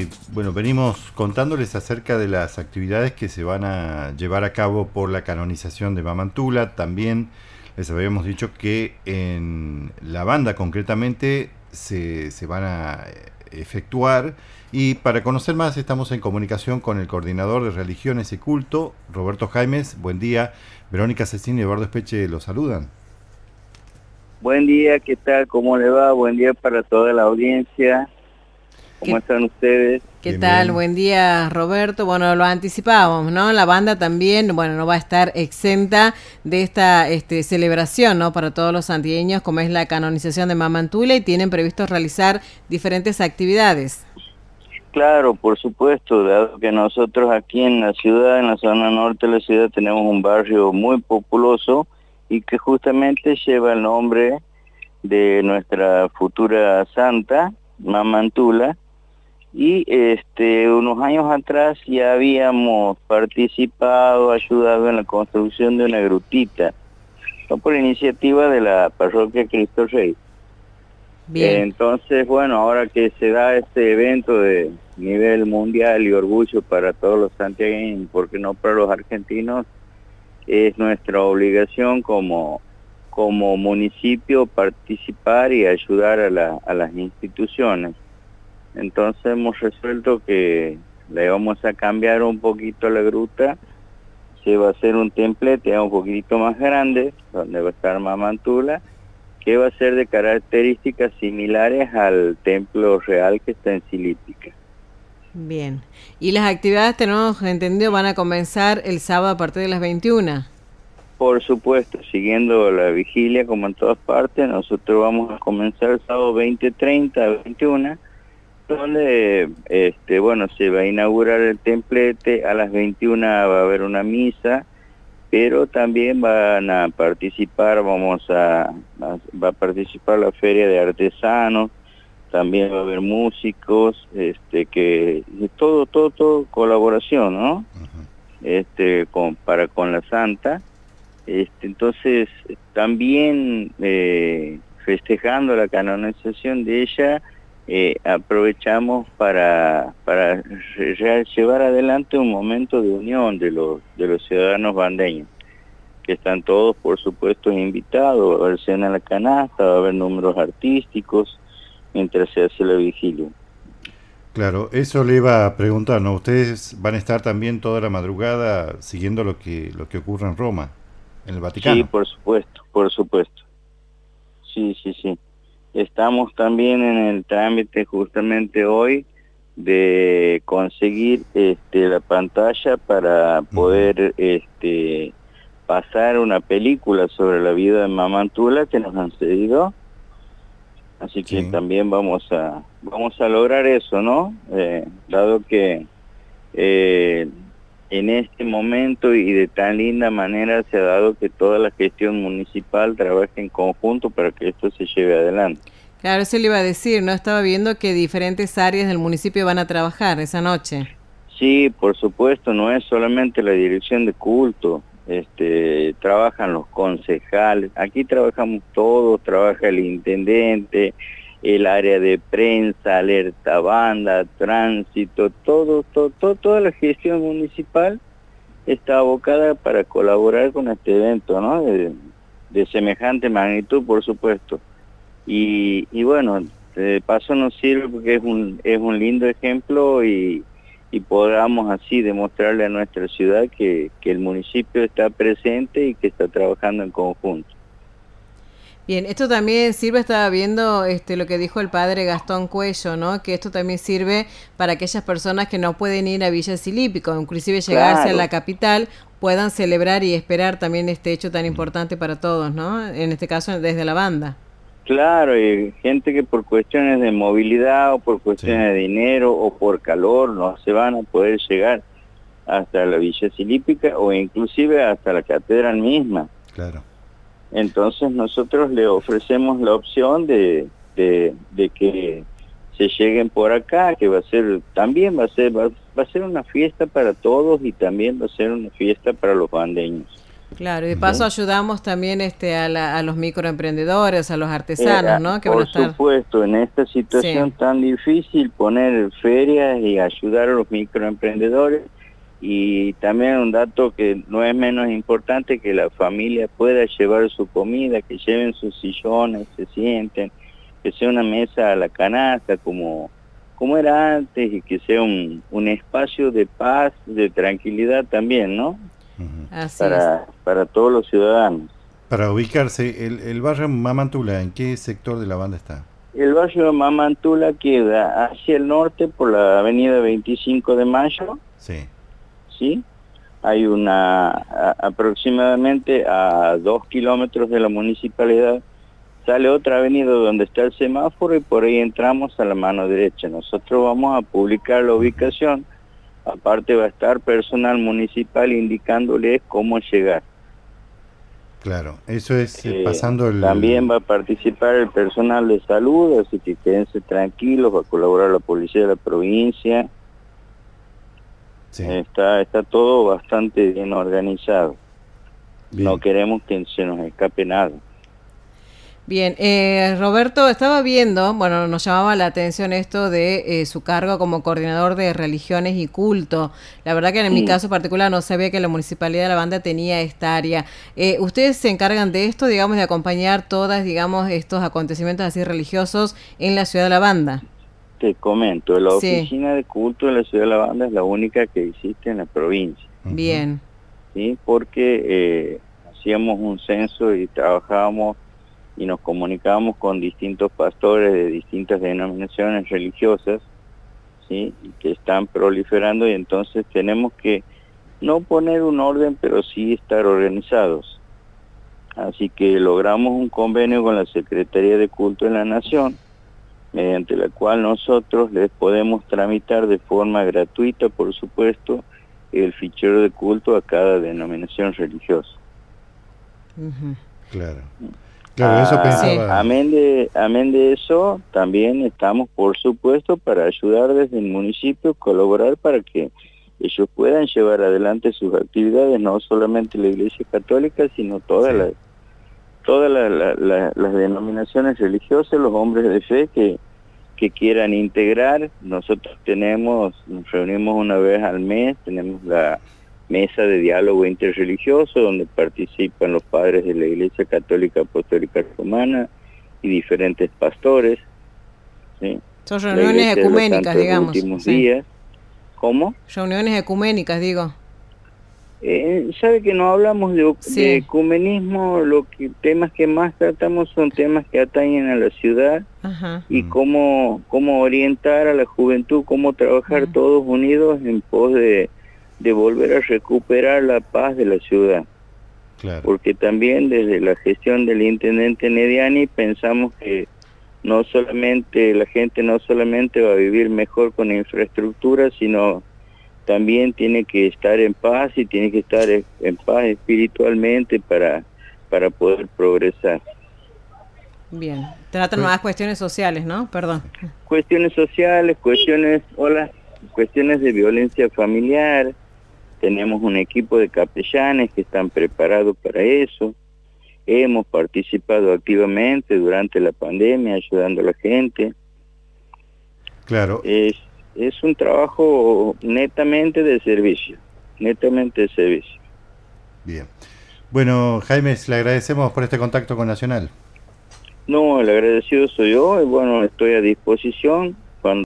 bueno, venimos contándoles acerca de las actividades que se van a llevar a cabo por la canonización de Mamantula. También les habíamos dicho que en la banda concretamente se van a efectuar. Y para conocer más estamos en comunicación con el coordinador de religiones y culto, Roberto Jaimes. Buen día. Verónica Cecina y Eduardo Espeche los saludan. Buen día, ¿qué tal? ¿Cómo le va? Buen día para toda la audiencia. ¿Cómo están ustedes? ¿Qué Bien, tal? bien. Buen día, Roberto. Bueno, lo anticipábamos, ¿no? La banda también, bueno, no va a estar exenta de esta celebración, ¿no? Para todos los santiagueños, como es la canonización de Mamantula, y tienen previsto realizar diferentes actividades. Claro, por supuesto, dado que nosotros aquí en la ciudad, en la zona norte de la ciudad, tenemos un barrio muy populoso y que justamente lleva el nombre de nuestra futura santa, Mamantula. Y unos años atrás ya habíamos participado, ayudado en la construcción de una grutita, ¿no? Por iniciativa de la parroquia Cristo Rey. Bien. Entonces, bueno, ahora que se da este evento de nivel mundial y orgullo para todos los santiagueños, porque no para los argentinos, es nuestra obligación como municipio participar y ayudar a las instituciones. Entonces hemos resuelto que le vamos a cambiar un poquito la gruta. Se va a hacer un templete un poquito más grande, donde va a estar Mamantula, que va a ser de características similares al templo real que está en Silípica. Bien. Y las actividades, tenemos entendido, van a comenzar el sábado a partir de las 21. Por supuesto, siguiendo la vigilia como en todas partes, nosotros vamos a comenzar el sábado 20:30 a 21, donde bueno, se va a inaugurar el templete. A las 21 va a haber una misa, pero también van a participar, va a participar la feria de artesanos, también va a haber músicos, que todo colaboración, ¿no? Con la Santa. Entonces también festejando la canonización de ella, aprovechamos para llevar adelante un momento de unión de los ciudadanos bandeños, que están todos, por supuesto, invitados. Va a haber cena en la canasta, va a haber números artísticos mientras se hace la vigilia. Claro, eso le iba a preguntar, ¿no? Ustedes van a estar también toda la madrugada siguiendo lo que ocurre en Roma, en el Vaticano. Sí, por supuesto. Sí. Estamos también en el trámite justamente hoy de conseguir la pantalla para poder pasar una película sobre la vida de Mamantula que nos han cedido. Así que Sí. también vamos a lograr eso, ¿no? Dado que en este momento y de tan linda manera se ha dado que toda la gestión municipal trabaje en conjunto para que esto se lleve adelante. Claro, eso le iba a decir, ¿no? Estaba viendo que diferentes áreas del municipio van a trabajar esa noche. Sí, por supuesto, no es solamente la dirección de culto, trabajan los concejales, aquí trabajamos todos, trabaja el intendente, el área de prensa, alerta banda, tránsito, toda la gestión municipal está abocada para colaborar con este evento, ¿no? De semejante magnitud, por supuesto. Y bueno, de paso nos sirve porque es un lindo ejemplo y podamos así demostrarle a nuestra ciudad que el municipio está presente y que está trabajando en conjunto. Bien, esto también sirve, estaba viendo lo que dijo el padre Gastón Cuello, ¿no? Que esto también sirve para aquellas personas que no pueden ir a Villa Silípico, inclusive llegarse Claro. a la capital, puedan celebrar y esperar también este hecho tan importante para todos, ¿no? En este caso desde la banda. Claro, y gente que por cuestiones de movilidad o por cuestiones de dinero o por calor no se van a poder llegar hasta la Villa Silípica o inclusive hasta la catedral misma. Claro. Entonces nosotros le ofrecemos la opción de que se lleguen por acá, que va a ser una fiesta para todos y también va a ser una fiesta para los bandeños. Claro, y de paso ayudamos también a los microemprendedores, a los artesanos, ¿no? Que por van a estar... supuesto, en esta situación tan difícil, poner ferias y ayudar a los microemprendedores. Y también un dato que no es menos importante, que la familia pueda llevar su comida, que lleven sus sillones, se sienten, que sea una mesa a la canasta como era antes, y que sea un espacio de paz, de tranquilidad también, ¿no? Así para todos los ciudadanos. Para ubicarse, el barrio Mamantula, ¿en qué sector de la banda está? El barrio Mamantula queda hacia el norte por la avenida 25 de Mayo. Sí. ¿Sí? Hay aproximadamente a 2 kilómetros de la municipalidad, sale otra avenida donde está el semáforo y por ahí entramos a la mano derecha. Nosotros vamos a publicar la ubicación, aparte va a estar personal municipal indicándoles cómo llegar. Claro, eso es pasando el... También va a participar el personal de salud, así que quédense tranquilos, va a colaborar la policía de la provincia. Sí. Está todo bastante bien organizado. Bien. No queremos que se nos escape nada. Bien, Roberto, estaba viendo, bueno, nos llamaba la atención esto de su cargo como coordinador de religiones y culto. La verdad que en mi caso particular no sabía que la Municipalidad de La Banda tenía esta área. ¿Ustedes se encargan de esto, digamos, de acompañar todas, digamos, estos acontecimientos así religiosos en la ciudad de La Banda? Te comento, la oficina de culto de la ciudad de La Banda es la única que existe en la provincia. Bien. Sí, porque hacíamos un censo y trabajábamos y nos comunicábamos con distintos pastores de distintas denominaciones religiosas, ¿sí? Que están proliferando, y entonces tenemos que no poner un orden, pero sí estar organizados. Así que logramos un convenio con la Secretaría de Culto de la Nación, mediante la cual nosotros les podemos tramitar de forma gratuita, por supuesto, el fichero de culto a cada denominación religiosa. Claro. Claro, eso pensaba. Amén de eso, también estamos, por supuesto, para ayudar desde el municipio, colaborar para que ellos puedan llevar adelante sus actividades, no solamente la Iglesia Católica, sino todas las denominaciones religiosas, los hombres de fe que quieran integrar. Nosotros nos reunimos una vez al mes, tenemos la mesa de diálogo interreligioso donde participan los padres de la Iglesia Católica Apostólica Romana y diferentes pastores. ¿Sí? Son reuniones ecuménicas, digamos. Días. ¿Cómo? Reuniones ecuménicas, digo. Sabe que no hablamos de ecumenismo, temas que más tratamos son temas que atañen a la ciudad. Ajá. Y cómo orientar a la juventud, cómo trabajar todos unidos en pos de volver a recuperar la paz de la ciudad. Claro. Porque también desde la gestión del intendente Nediani pensamos que la gente no solamente va a vivir mejor con infraestructura, sino también tiene que estar en paz, y tiene que estar en paz espiritualmente para poder progresar. Bien, tratan más cuestiones sociales, ¿no? Perdón. Cuestiones sociales, cuestiones de violencia familiar. Tenemos un equipo de capellanes que están preparados para eso. Hemos participado activamente durante la pandemia ayudando a la gente. Claro. Es un trabajo netamente de servicio. Bien. Bueno, Jaime, le agradecemos por este contacto con Nacional. No, el agradecido soy yo, y bueno, estoy a disposición.